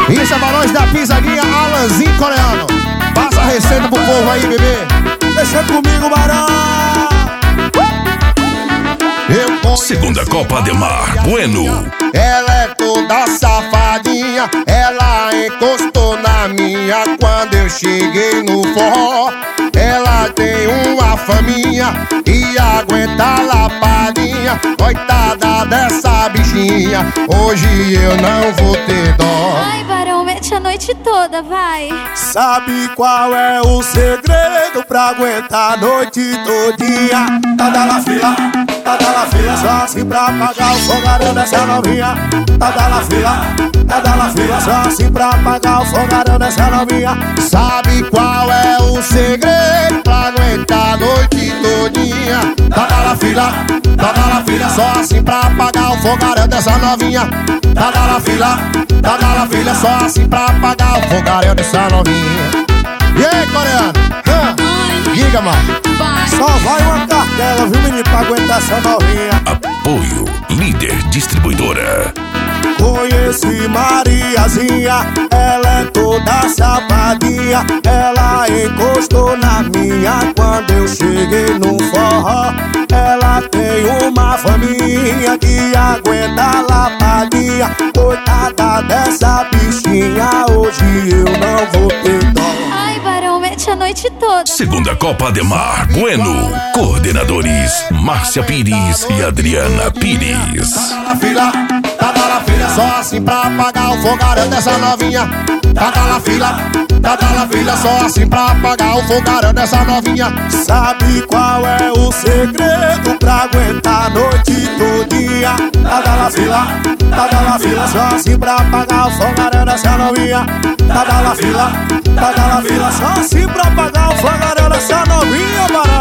Isso é balões da pisadinha, Alanzinho Coreano. Passa a receita pro povo aí, bebê. Deixa comigo, Barão. Segunda Copa Ademar Bueno. Ela é toda safadinha, ela encostou na minha quando eu cheguei no forró. Ela tem uma faminha e aguenta a lapadinha. Coitada dessa bichinha, hoje eu não vou ter dó. Ai, Barão, mete a noite toda, vai. Sabe qual é o segredo pra aguentar a noite todinha? Tá da la fila, só assim pra pagar o fogarão dessa novinha. Tá da la fila, só assim pra pagar o fogarão dessa novinha. Sabe qual é o segredo pra aguentar a noite todinha? Tá da la fila, só assim pra pagar o fogarão dessa novinha. Tá da la fila, só assim pra pagar o fogarão dessa novinha. E aí, Coreano? Diga, mano. Só vai uma cartela, viu, menino, pra aguentar essa novinha. Apoio Líder Distribuidora. Conheci Mariazinha, ela é toda safadinha. Ela encostou na minha quando eu cheguei no forró. Ela tem uma faminha que aguenta a lapadinha. Coitada dessa bichinha, hoje eu não vou ter dó. Ai, Barão, mete a noite toda. Segunda Copa Ademar Bueno. Coordenadores Márcia Pires e Adriana Pires. Tá da la fila, só assim pra pagar o fogarão dessa novinha. Tá da la fila, só assim pra pagar o fogarão dessa novinha. Sabe qual é o segredo pra aguentar a noite todinha? Tá da la fila, só assim pra pagar o fogarão dessa novinha. Tá da la fila, só assim pra pagar o fogarão dessa novinha, Barão.